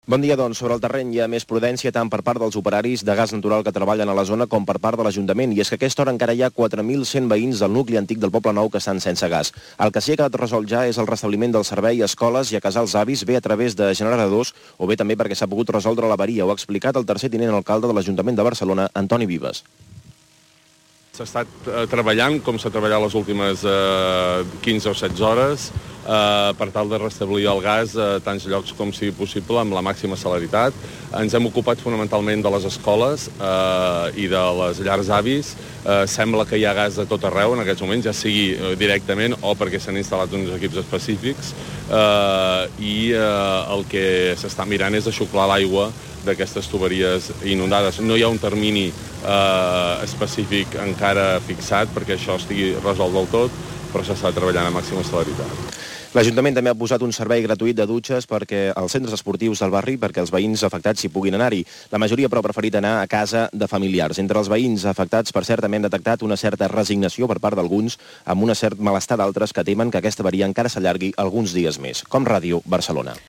Bon dia, doncs. Sobre el terreny hi ha més prudència tant per part dels operaris de gas natural que treballen a la zona com per part de l'Ajuntament. I és que a aquesta hora encara hi ha 4.100 veïns del nucli antic del Poble Nou que estan sense gas. El que sí ha quedat resolt ja és el restabliment del servei a escoles i a casals avis, bé a través de generadors o bé també perquè s'ha pogut resoldre l'avaria. Ho ha explicat el tercer tinent alcalde de l'Ajuntament de Barcelona, Antoni Vives. S'ha estat treballant, com s'ha treballat les últimes 15 o 16 hores, per tal de restablir el gas a tants llocs com sigui possible amb la màxima celeritat. Ens hem ocupat fonamentalment de les escoles i de les llars avis. Sembla que hi ha gas a tot arreu en aquests moments, ja sigui directament o perquè s'han instal·lat uns equips específics, i el que s'està mirant és aixuclar l'aigua d'aquestes tuberies inundades. No hi ha un termini específic encara fixat perquè això estigui resolt del tot, però s'està treballant a màxima celeritat. L'Ajuntament també ha posat un servei gratuït de dutxes perquè als centres esportius del barri perquè els veïns afectats hi puguin anar-hi. La majoria, però, ha preferit anar a casa de familiars. Entre els veïns afectats, per cert, també han detectat una certa resignació per part d'alguns, amb un cert malestar d'altres que temen que aquesta avaria encara s'allargui alguns dies més. Com Ràdio Barcelona.